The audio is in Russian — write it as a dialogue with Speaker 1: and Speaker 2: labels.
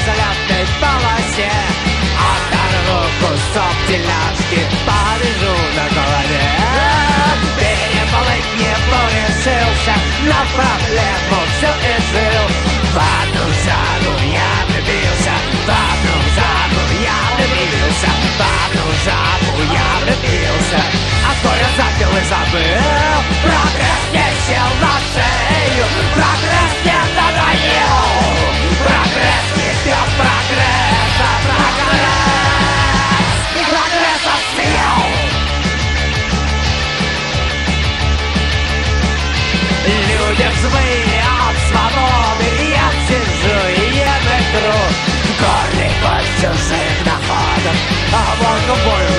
Speaker 1: взлетной полосе. Оторву кусок тельняшки, повяжу на голове. Переплыть его решился, на проблему все изжил. В одну жару я влюбился, в одну жару я влюбился, в одну жару я влюбился. А скоро запил и забыл. Прогресс не сел на шею, прогресс не надоел. Прогресс несет прогресс, а прогресс съел. Люди злые от свободы, я сижу и ем игру. В горле больше чужих доходов, а волну бою